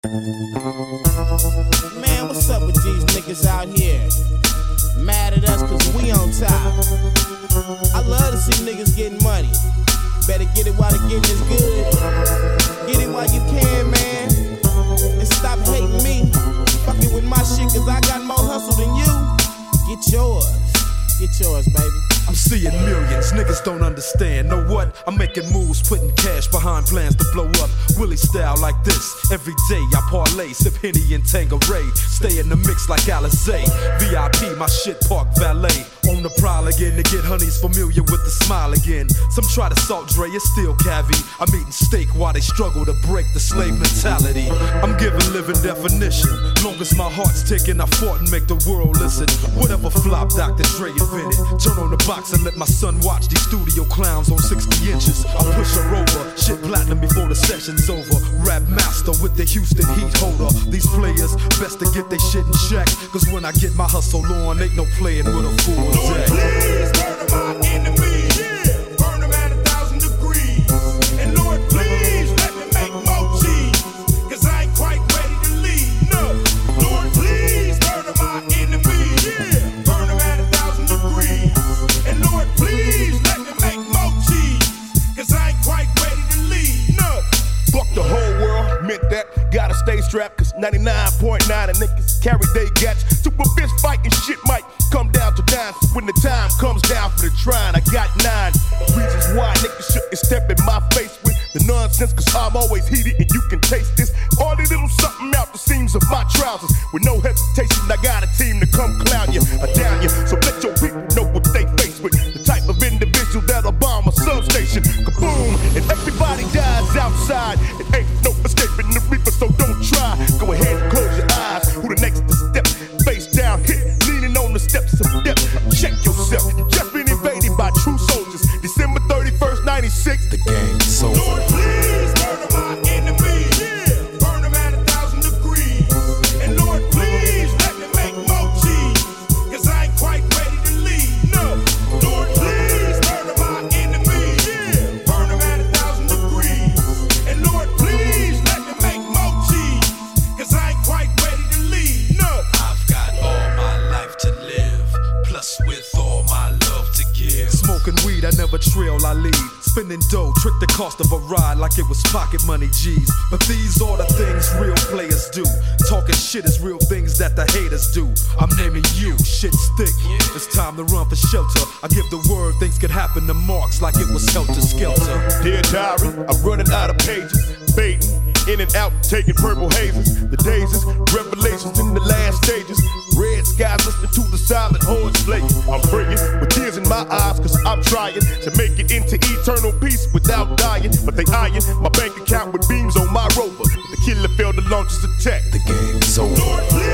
Man, what's up with these niggas out here? Mad at us cause we on top. I love to see niggas getting money. Better get it while the getting is good. Get it while you can, man. And stop hating me. Fucking with my shit cause I got more hustle than you. Get yours. Get yours, baby. I'm seeing millions, niggas don't understand. Know what? I'm making moves, putting cash behind plans to blow up. Willie style like this. Every day I parlay, sip Henny and Tangeray. Stay in the mix like Alizé. VIP, my shit park valet. On the prowl again to get honeys familiar with the smile again. Some try to salt Dre, it's still cavi. I'm eating steak while they struggle to break the slave mentality. I'm giving living definition. Long as my heart's ticking, I fought and make the world listen. Whatever flop Dr. Dre invented. Turn on the box and let my son watch these studio clowns on 60 inches. I push her over, shit platinum before the session's over. Rap master with the Houston heat holder. These players best to get their shit in check. Cause when I get my hustle on, ain't no playing with a fool. Lord, please murder my enemies. Yeah. Burn them at 1,000 degrees. And Lord, please let me make more cheese. Cause I ain't quite ready to leave. No. Lord, please murder my enemies. Yeah. Burn them at 1,000 degrees. And Lord, please let me make more cheese. Cause I ain't quite ready to leave. No. Fuck the whole world, meant that. Gotta stay strapped, cause 99.9 of niggas carry they gats. To a fist fight and shit might come down to dimes. When the time comes down for the trying, I got 9 reasons why niggas shouldn't step in my face with the nonsense, cause I'm always heated and you can taste this. All the little something out the seams of my trousers. With no hesitation, I got a team to come clown you or down you. So let your people know what they face with. The type of individual that'll bomb a substation. Kaboom! And everybody dies outside. It ain't no escaping the reaper, so don't try. Go ahead and close your eyes. Who the next to step? Face down, hit, leaning on the steps of death. Check yourself. You just been invaded by true soldiers. December 31st, 96. The game's over. Lord, please murder my enemies. Yeah. Burn them at 1,000 degrees. And Lord, please let me make more cheese. Cause I ain't quite ready to leave. No. Lord, please murder my enemies. Yeah. Burn them at 1,000 degrees. And Lord, please let me make more cheese. Cause I ain't quite ready to leave. No. I've got all my life to live, plus with all my love to give. Smoking weed, I never trail, I lead. Spending dough, trick the cost of a ride like it was pocket money G's. But these are the things real players do. Talking shit is real things that the haters do. I'm naming you, shit stick. It's time to run for shelter. I give the word, things could happen to Marks like it was helter skelter. Dear diary, I'm running out of pages. Baiting, in and out, taking purple hazes. The dazes, revelations in the last stages. Red skies, listening to the silent horns playing. I'm praying with tears in my eyes, cause I'm trying to make it into eternal peace without dying. But they eyeing my bank account with beams on my rover. The killer failed to launch his attack. The game's over. Lord, please.